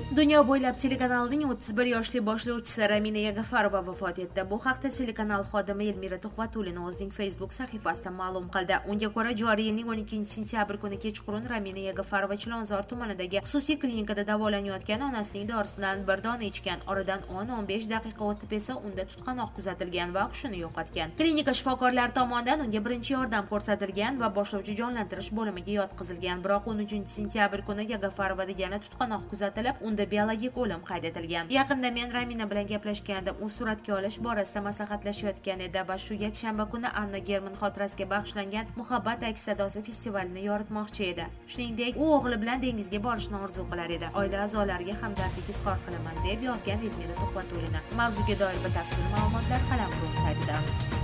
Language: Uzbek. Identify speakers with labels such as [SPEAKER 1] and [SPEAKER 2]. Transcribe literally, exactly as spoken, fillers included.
[SPEAKER 1] Dunyo bo'ylab telekanalning o'ttiz bir yoshli boshlovchisi Ramina Yagafarova vafot etdi. Bu haqda telekanal xodimi Elmira Tuhvatulina o'zining Facebook sahifasida ma'lum qildi. Unga ko'ra, joriy yilning o'n ikkinchi sentyabr kuni kechqurun Ramina Yagafarova Chilonzor tumanidagi xususiy klinikada davolanayotgan onasining dorisidan bir dona ichgan. Oradan o'n o'n besh daqiqa o'tib esa unda tutqanoq kuzatilgan va hushini yo'qotgan. Klinika shifokorlari tomonidan unga birinchi yordam ko'rsatilgan va boshlovchi jonlantirish bo'limiga yotqizilgan. Biroq o'n uchinchi sentyabr kuni Yagafarova degani tutqanoq kuzatilib, unda biologik o'lim qayd etilgan. Yaqinda men Ramina bilan gaplashgandim. U suratga olish borasida maslahatlashayotgan edi va shu yakshanba kuni Anna German xotirasiga bag'ishlangan Muhabbat aks sadosi festivalini yoritmoqchi edi. Shuningdek, u o'g'li bilan dengizga borishni orzu qilar edi. Oila a'zolariga hamdardlik izhor qilaman deb yozgan Elmira Tuhvatulina. Mavzuga doir batafsil ma'lumotlar Qalamruz saytida.